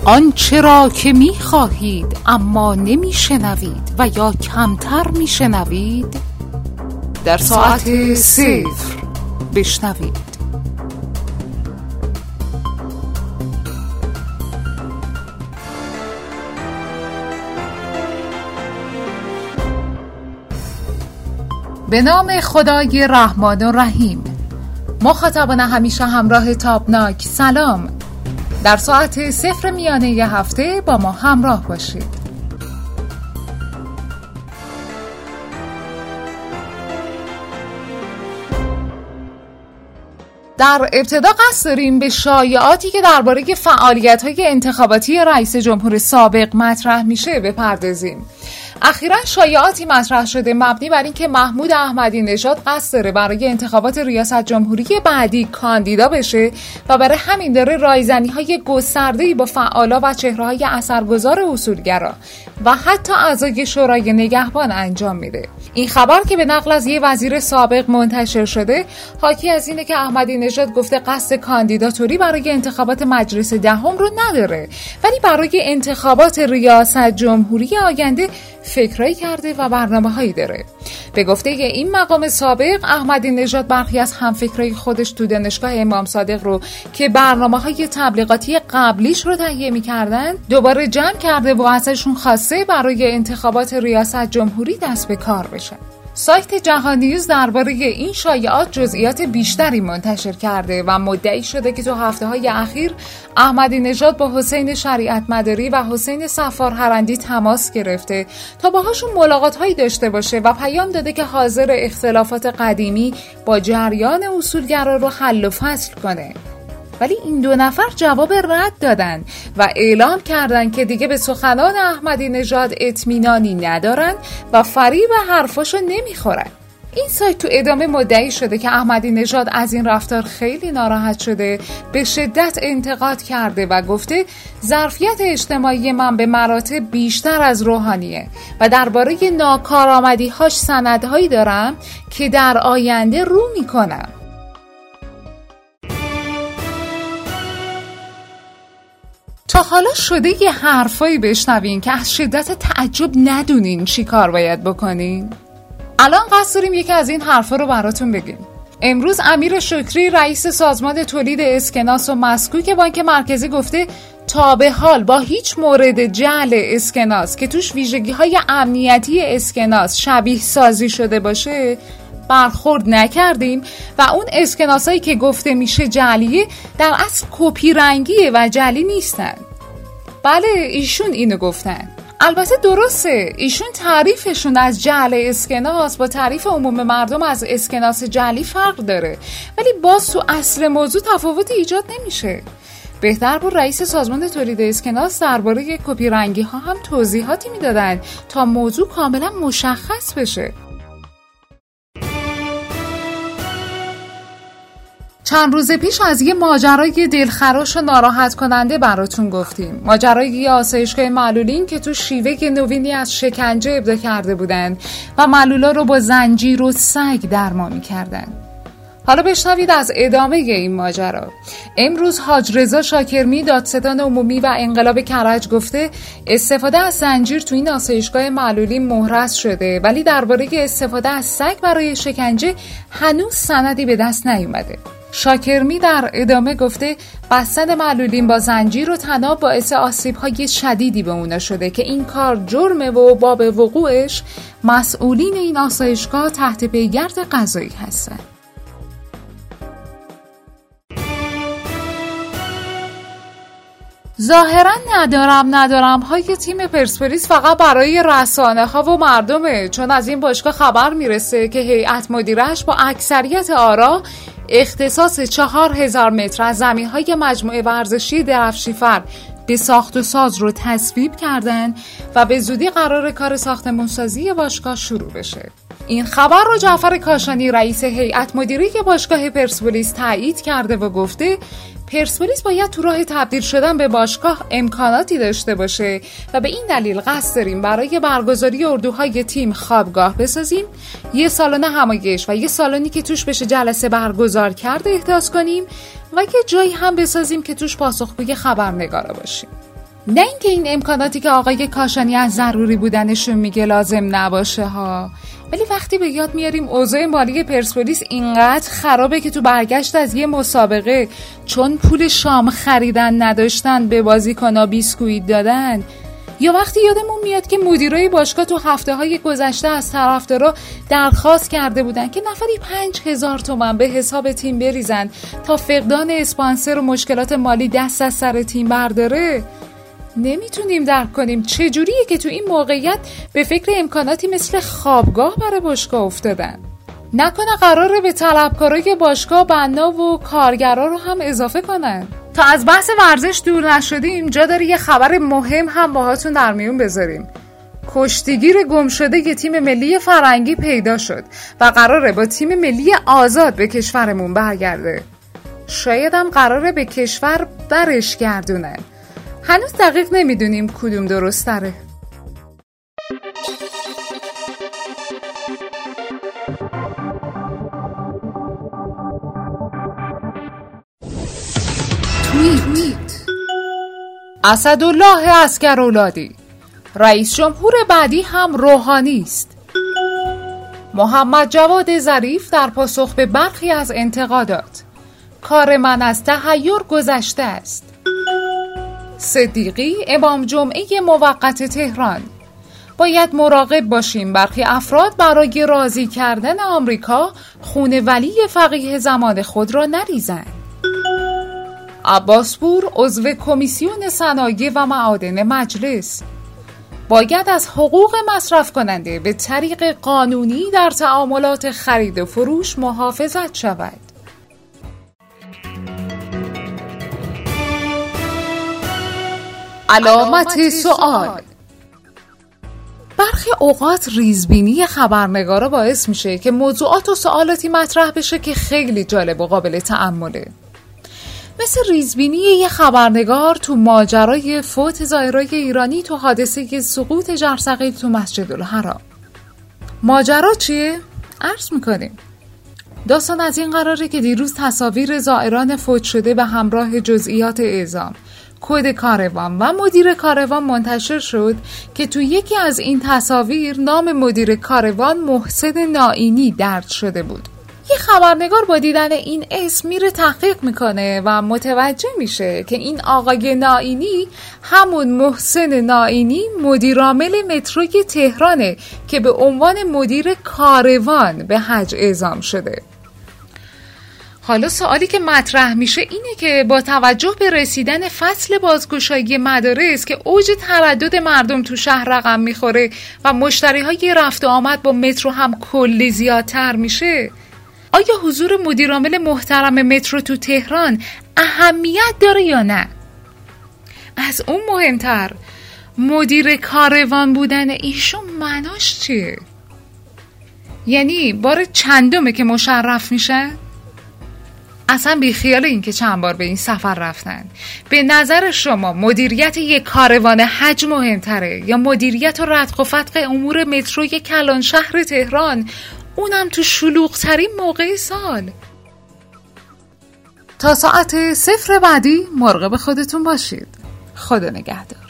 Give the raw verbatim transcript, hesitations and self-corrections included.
آنچه را که می خواهید اما نمی شنوید و یا کمتر می شنوید در ساعت صفر بشنوید. به نام خدای رحمان و رحیم. مخاطبان همیشه همراه تابناک، سلام. در ساعت صفر میانه ی هفته با ما همراه باشید. در ابتدا قصد داریم به شایعاتی که درباره فعالیت‌های انتخاباتی رئیس جمهور سابق مطرح میشه بپردازیم. اخیراً شایعاتی مطرح شده مبنی بر اینکه محمود احمدی نژاد قصد داره برای انتخابات ریاست جمهوری بعدی کاندیدا بشه و برای همین داره رایزنی‌های گسترده‌ای با فعالا و چهره‌های اثرگذار اصولگرا و حتی اعضای شورای نگهبان انجام میده. این خبر که به نقل از یه وزیر سابق منتشر شده حاکی از اینه که احمدی نژاد گفته قصد کاندیداتوری برای انتخابات مجلس دهم رو نداره، ولی برای انتخابات ریاست جمهوری آینده فکرایی کرده و برنامه‌هایی داره. به گفته این مقام سابق، احمدی نژاد برخی از همفکرای خودش تو دانشگاه امام صادق رو که برنامه‌های تبلیغاتی قبلیش رو تهیه می‌کردن دوباره جمع کرده و ازشون خواسته برای انتخابات ریاست جمهوری دست به کار بشن. سایت جهان نیوز درباره این شایعات جزئیات بیشتری منتشر کرده و مدعی شده که تو هفته‌های اخیر احمدی نژاد با حسین شریعت مداری و حسین صفار هرندی تماس گرفته تا باهاشون ملاقات‌هایی داشته باشه و پیام داده که حاضر اختلافات قدیمی با جریان اصولگرا رو حل و فصل کنه. ولی این دو نفر جواب رد دادن و اعلام کردن که دیگه به سخنان احمدی نژاد اطمینانی ندارن و فریب حرفاشو نمیخورن. این سایت تو ادامه مدعی شده که احمدی نژاد از این رفتار خیلی ناراحت شده، به شدت انتقاد کرده و گفته ظرفیت اجتماعی من به مراتب بیشتر از روحانیه و درباره ناکارآمدی‌هاش سندهایی دارم که در آینده رو میکنم. تا حالا شده یه حرفایی بشنوین که از شدت تعجب ندونین چی کار باید بکنین؟ الان قصد داریم یکی از این حرفا رو براتون بگیم. امروز امیر شکری رئیس سازمان تولید اسکناس و مسکوک بانک مرکزی گفته تا به حال با هیچ مورد جعل اسکناس که توش ویژگی‌های امنیتی اسکناس شبیه سازی شده باشه برخورد نکردیم و اون اسکناسایی که گفته میشه جعلیه در اصل کپی رنگیه و جعلی نیستن. بله، ایشون اینو گفتن. البته درسته، ایشون تعریفشون از جعل اسکناس با تعریف عموم مردم از اسکناس جعلی فرق داره، ولی باز تو اصل موضوع تفاوتی ایجاد نمیشه. بهتر بود رئیس سازمان تولید اسکناس درباره کپی رنگی ها هم توضیحاتی میدادن تا موضوع کاملا مشخص بشه. چند روز پیش از یه ماجرای دلخراش و ناراحت کننده براتون گفتیم. ماجرای یه آسایشگاه معلولین که تو شیوه نوینی از شکنجه ابدا کرده بودن و معلولا رو با زنجیر و سگ درمان می‌کردن. حالا بشنوید از ادامه این ماجرا. امروز حاج رضا شاکرمی دادستان عمومی و انقلاب کرج گفته استفاده از زنجیر تو این آسایشگاه معلولین محرز شده، ولی درباره استفاده از سگ برای شکنجه هنوز سندی به دست نیومده. شاکرمی در ادامه گفته بستن معلولین با زنجیر و طناب باعث آسیب‌های شدیدی به اونا شده که این کار جرمه و باب وقوعش مسئولین این آسایشگاه تحت پیگرد قضایی هستن. ظاهرا ندارم ندارم های تیم پرسپولیس فقط برای رسانه ها و مردمه، چون از این باشگاه خبر میرسه که هیئت مدیرش با اکثریت آرا اختصاص چهار هزار متر از زمین‌های مجموعه ورزشی درفشیفر به ساخت و ساز رو تصویب کردن و به زودی قرار کار ساختمانسازی باشگاه شروع بشه. این خبر رو جعفر کاشانی رئیس هیئت مدیره باشگاه پرسپولیس تایید کرده و گفته پرسپولیس باید تو راه تبدیل شدن به باشگاه امکاناتی داشته باشه و به این دلیل قصد داریم برای برگزاری اردوهای تیم خوابگاه بسازیم، یه سالن همایش و یه سالنی که توش بشه جلسه برگزار کرده احداث کنیم و یه جایی هم بسازیم که توش پاسخگوی خبرنگارا باشیم. نه اینکه این امکاناتی که آقای کاشانی از ضروری بودنشون میگه لازم نباشه ها، ولی وقتی به یاد میاریم اوضاع مالی پرسپولیس اینقدر خرابه که تو برگشت از یه مسابقه چون پول شام خریدن نداشتن به بازیکن‌ها بیسکویت دادن، یا وقتی یادمون میاد که مدیرای باشگاه تو هفته های گذشته از طرفدارا درخواست کرده بودن که نفری پنج هزار تومان به حساب تیم بریزن تا فقدان اسپانسر و مشکلات مالی دست از سر تیم برداره، نمیتونیم درک کنیم چجوریه که تو این موقعیت به فکر امکاناتی مثل خوابگاه برای باشگاه افتادن. نکنه قراره به طلبکارای باشگاه بنا و کارگرا رو هم اضافه کنن؟ تا از بحث ورزش دور نشدیم، جا داره یه خبر مهم هم باهاتون در میون بذاریم. کشتیگیر گم شده یه تیم ملی فرنگی پیدا شد و قراره با تیم ملی آزاد به کشورمون برگرده. شاید هم قراره به کشور برش گردونن. هنوز دقیق نمیدونیم کدوم درست تره. توییت: اسدالله عسگرولادی: رئیس جمهور بعدی هم روحانی است. محمد جواد ظریف در پاسخ به برخی از انتقادات: کار من از تحیر گذشته است. صدیقی امام جمعه موقت تهران: باید مراقب باشیم برخی افراد برای راضی کردن آمریکا خون ولی فقیه زمان خود را نریزند. عباسپور عضو کمیسیون صنایع و معادن مجلس: باید از حقوق مصرف کننده به طریق قانونی در تعاملات خرید و فروش محافظت شود. علامت سوال: برخی اوقات ریزبینی خبرنگارا باعث میشه که موضوعات و سوالاتی مطرح بشه که خیلی جالب و قابل تأمله. مثل ریزبینی یه خبرنگار تو ماجرای فوت زائرای ایرانی تو حادثه سقوط جرثقیل تو مسجد الحرام. ماجرا چیه؟ عرض میکنیم. داستان از این قراره که دیروز تصاویر زائران فوت شده به همراه جزئیات اعزام، کد کاروان و مدیر کاروان منتشر شد که تو یکی از این تصاویر نام مدیر کاروان محسن نائینی درج شده بود. یه خبرنگار با دیدن این اسم میره تحقیق میکنه و متوجه میشه که این آقای نائینی همون محسن نائینی مدیرعامل متروی تهرانه که به عنوان مدیر کاروان به حج اعزام شده. حالا سوالی که مطرح میشه اینه که با توجه به رسیدن فصل بازگشایی مدارس که اوج تردد مردم تو شهر رقم میخوره و مشتری های رفت و آمد با مترو هم کلی زیادتر میشه، آیا حضور مدیرعامل محترم مترو تو تهران اهمیت داره یا نه؟ از اون مهمتر، مدیر کاروان بودن ایشون معناش چیه؟ یعنی بار چندمه که مشرف میشه؟ اصلا بی خیال این که چند بار به این سفر رفتن. به نظر شما مدیریت یک کاروان حج مهمتره یا مدیریت و ردخ و فتق امور متروی کلان شهر تهران، اونم تو شلوغ ترین موقع سال؟ تا ساعت صفر بعدی مراقب خودتون باشید. خدا نگهدار.